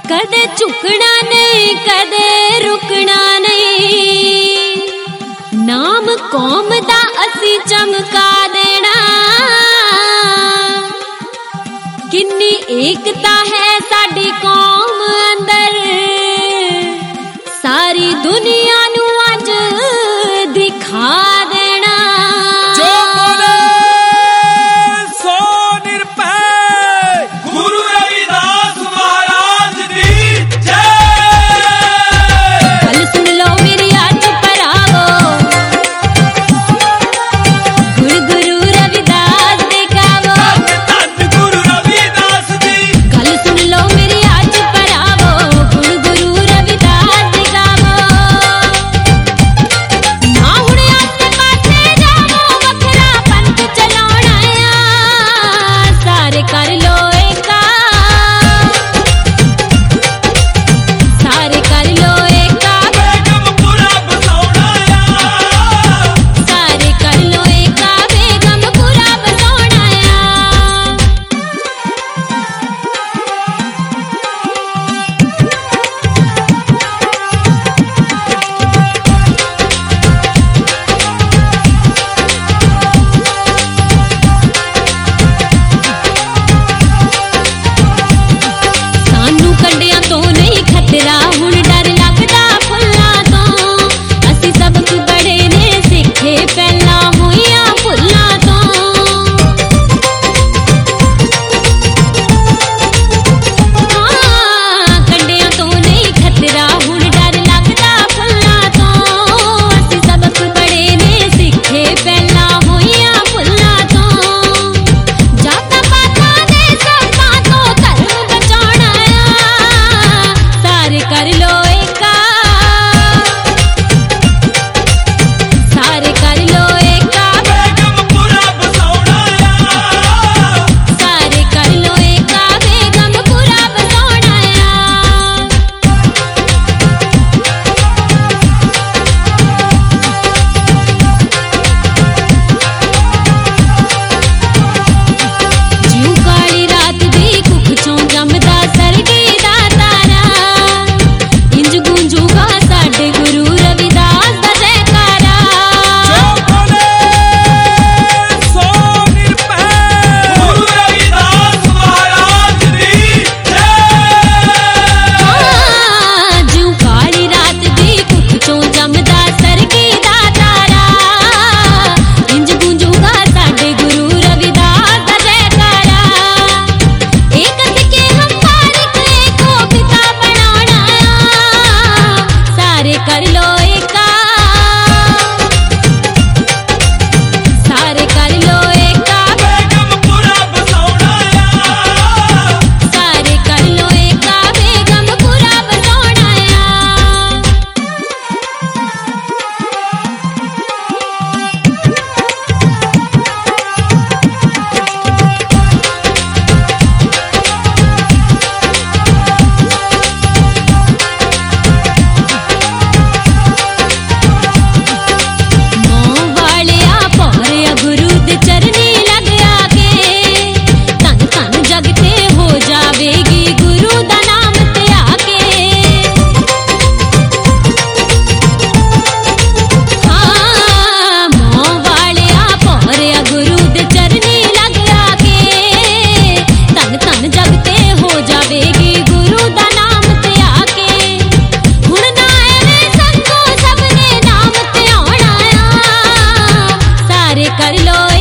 कदे झुकना नहीं कदे रुकना नहीं, नाम कौम दा असी चमका देना। किन्नी एकता है साडी कौम अंदर, सारी दुनिया नू अज दिखा देना। जो बोले सो निरभय गुरु रविदास महाराज दी जय। गल सुन लो मेरी अज भरावो, गुरु गुरु रविदास दे गावो। धन गुरु रविदास जी। गल सुन लो मेरी अज भरावो, गुरु गुरु रविदास दे गावो। ना हुण आसे पासे जावो, वखरा पंथ चलाउणा आ, सारे कर लो एका, सारे कर लो एका, बेगमपुरा बसौना आ, सारे कर लो एका, बेगमपुरा बसौना आ। सानू कंडियां तो नहीं खतरा, हुण डर लगदा फुल्लां तो। असी सबक बड़े ने सिखे पहला होइयां फुल्लां तो। हाँ, कंडियां तो नहीं खतरा, हुण डर लगदा फुल्लां तो। असी सबक बड़े ने सिखे पहला होइयां फुल्लां तो। जाता पाता दे सबका तो धर्म बचाना आ, सारे कर लो एका, सारे कर लो एका, बेगमपुरा बसौना आ, सारे कर लो एका, बेगमपुरा बसौना आ। जिਉ काली रात दी कुख चों जमदा सरगी दा तारा, इंज गूंजूगा साडे गुरु रविदास दा जयकारा। जो बोले सो निरभय गुरु रविदास महाराज दी जय। हाँ, जिਉ काली रात दी कुख चों जमदा सरगी दा तारा, इंज गूंजूगा साडे गुरु रविदास दा जयकारा। एक सिके हम मालिक एको पिता बनाना आ, सारे कर लो एका, सारे कर लो एका, बेगमपुरा बसौना आ, सारे कर लो एका, बेगमपुरा बसौना आ। मोह वालिया पौरिया गुरु दे चरनी लग आके, धन धन जगते हो जावेगी गुरु दा नाम ते आके। हाँ, मोह वालिया पौरिया गुरु दे चरनी लग आके, धन धन जगते हो जावेगी गुरु दा नाम ते आके। हुण ना एवें संगो सबने नाम ते आउणा आ, सारे कर लो